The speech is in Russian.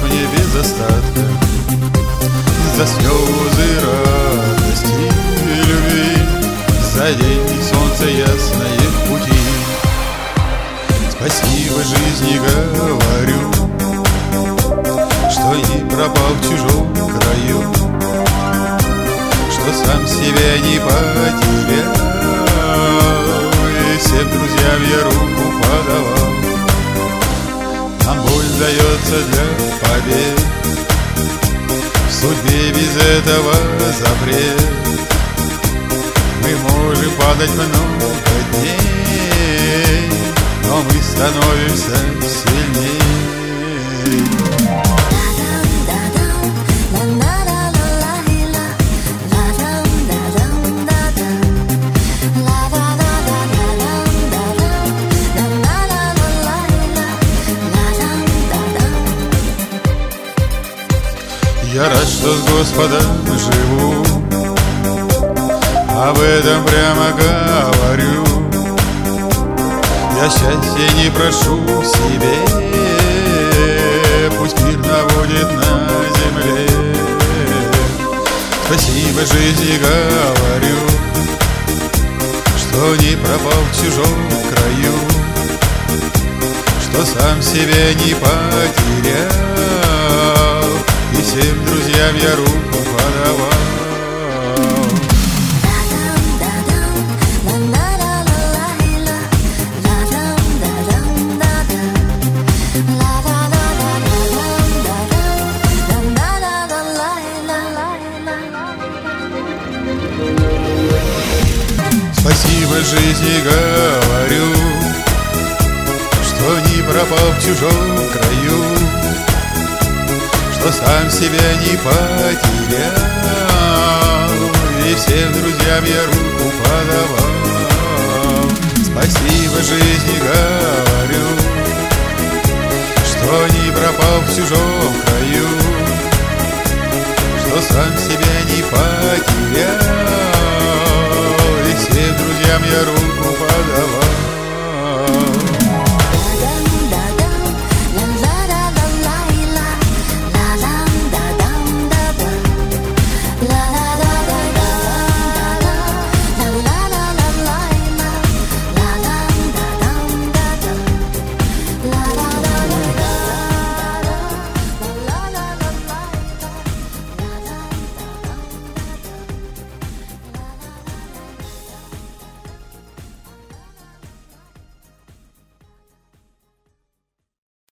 мне без остатка за слезы радости и любви, за день и солнце ясное в пути. Спасибо жизни говорю, что не пропал в чужом краю, что сам себя не потерял, и всем друзьям я руку подавал. Нам боль дается для побед, в судьбе без этого запрет. Мы можем падать много дней, но мы становимся сильнее. Я рад, что с Господом живу, об этом прямо говорю. Я счастья не прошу себе, пусть мир наводит на земле. Спасибо жизни говорю, что не пропал в чужом краю, что сам себя не потерял, и всем друзьям я руку подавал. Спасибо жизни говорю, что не пропал в чужом краю, что сам себя не потерял, и всем друзьям я руку подавал. Спасибо жизни говорю, что не пропал в чужом краю, что сам себя не потерял,